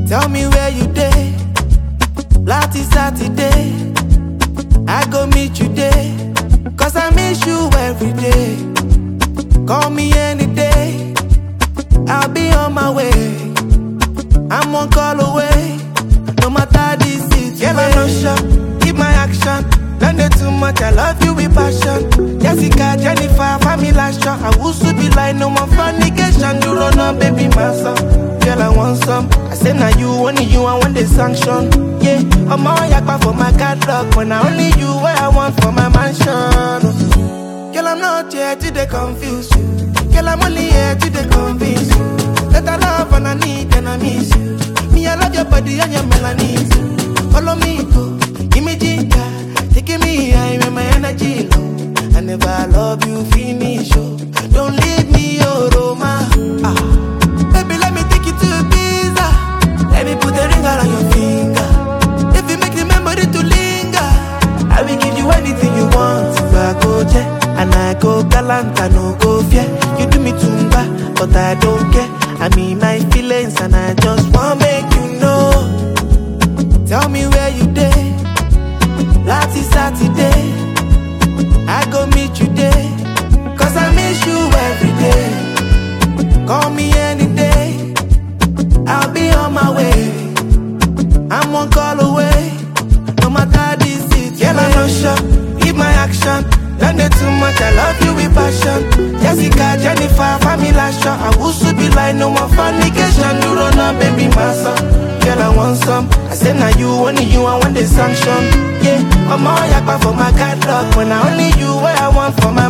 Tell me where you dey. Lati Saturday, I go meet you there. Cause I miss you every day. Call me any day, I'll be on my way. I'm one call away, no matter the situation. Girl, I'm not sure, keep my action. Don't do too much, I love you with passion. Jessica, Jennifer, family last shot. I will soon be like no more fornication. You run up, baby, my son. Girl, I want some. I say now you, only you, I want the sanction. Yeah, I'm all yakba for my catalog. When I only you, where I want for my mansion. Girl, I'm not here to they confuse you. Girl, I'm only here to they convince you that I love and I need and I miss you. Me, I love your body and your melodies. Follow me, go, give me ginger. Taking me high when my energy low. I never love you, finish, oh. Don't leave me, oh, Roma. Baby, let me take you to Ibiza. Let me put a ring around your finger. If you make the memory to linger, I will give you anything you want. If I go there and I go galant, I no go fear. You do me tumba, but I don't care. I mean my feelings and I just wanna make you know. Tell me where you dey. Lati Saturday, I go meet you there. Cause I miss you every day. Call me any day, I'll be on my way. I'm one call away, no matter the situation. Girl, I'm not sure, keep my action. Don't do too much, I love you with passion. Jessica, Jennifer, family last shot. I will soon be like no more fornication. You run up, baby, my son. Girl, I want some. I say now you, only you, I want the sanction. Yeah, I'm all yakba for my catalog. When I only you, where I want for my